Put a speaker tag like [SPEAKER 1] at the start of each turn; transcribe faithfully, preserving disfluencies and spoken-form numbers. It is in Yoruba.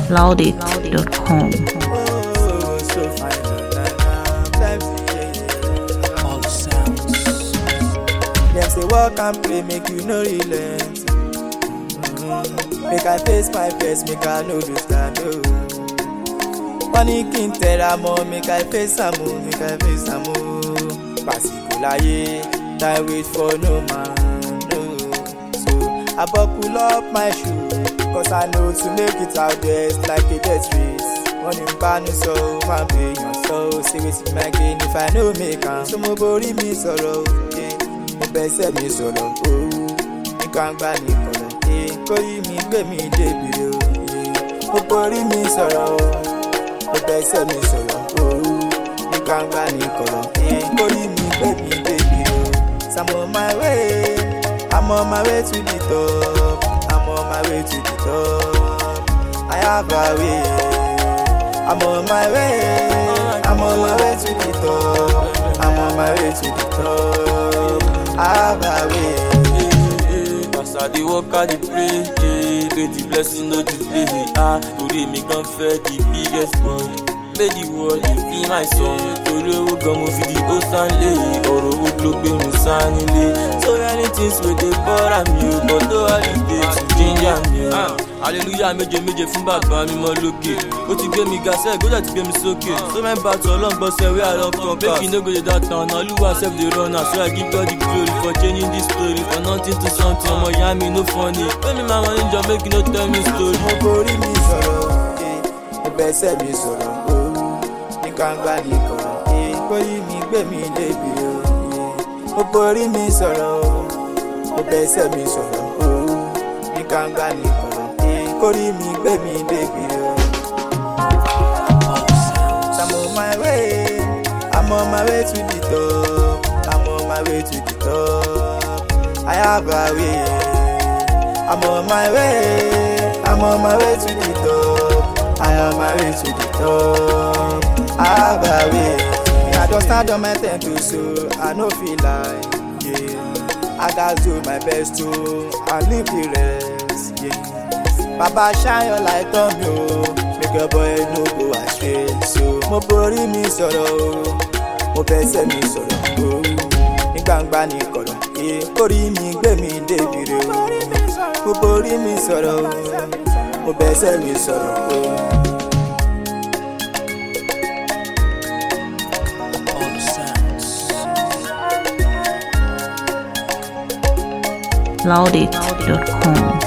[SPEAKER 1] Loudit dot com.
[SPEAKER 2] Oh, so fine, na na, times yeah. All the sounds. Them say walk and pray, make you no relent. Mm-hmm. Make I face my fears, make I no lose stand. Oh. Panic in terror, more, make I face am, oh, make I face am. Oh. Passiko laye, time wait for no man. No. So I buckle up my shoe, cause I know to make it out there it's like a death race. One in banu so, my baby, so say what's my gain if I know make am. So mo bori mi sọ̀rọ̀, eh. Mo bẹsẹ̀ mi sọ̀rọ̀, oh. Nǹkan gbá ní kọ̀rọ̀, eh. Kórí mi gbé mi débi o, eh. Mo bori mi sọ̀rọ̀, oh. Mo bẹsẹ̀ mi sọ̀rọ̀, oh. Nǹkan gbá ní kọ̀rọ̀, eh. Kórí mi gbé mi débi o. So I'm on my way, I'm on my way to the top. I'm on my way to the top. I have a way. I'm on my way. I'm on my way to the top. I'm on my way to the top. I have a way.
[SPEAKER 3] As I dey walk, I dey pray. Yeah, may the blessing no delay. Ah, today me gon' feel the biggest one. May the world be my song. Torí owó gan mo fi di ó sánlé. Ọ̀rọ̀ owó ló gbé mi sánilé. So many things wey dey bother me o, but no holiday to ginger me o. Hallelujah méje méje fún bàbá mi mọ́ lókè. Ó ti gbé mi ga sẹ́ẹ̀, gbọ́dọ̀ ti gbé mi sókè. So many battles ọlọ́ngbọ́n sẹ́ wí àlọ́ kan ká. Make you no go dey doubt na Olúwa sef dey run am. So I give God the glory for changing this story. For nothing to something, ọmọ ìyá mi no funny. Pay me my money jọ make you no tell me story.
[SPEAKER 2] Mo borí mi sọ̀rọ̀, eh. Mo bẹsẹ̀ mi sọ̀rọ̀, oh. Nǹkan gbá ní kọ̀rọ̀, eh. Kórí mi gbé mi débi o, eh. Mo borí mi sọ̀rọ̀, oh. Mo bẹsẹ̀ mi sọ̀rọ̀, oh. Nǹkan gbá ní kọ̀rọ̀, eh. Kórí mi gbé mi débi o. So I'm on my way, I'm on my way to the top. I'm on my way to the top. I have a way. I'm on my way, I'm on my way to the top. I am my way to the top. I have a way. I just stand on my ten to so I no feel like, yeah. I gotta do my best to and leave the rest, yeah. Baba shine your light on me, oh. Make your boy no go astray. So mo borí mi sọ̀rọ̀, oh. Mo bẹsẹ̀ mi sọ̀rọ̀, oh. Ní gbangba ní kọ̀rọ̀, eh. Kórí mi gbé mi débi re o. Mo borí mi sọ̀rọ̀, oh. Mo bẹsẹ̀ mi sọ̀rọ̀, oh.
[SPEAKER 4] All the sounds.
[SPEAKER 1] Loudit dot com.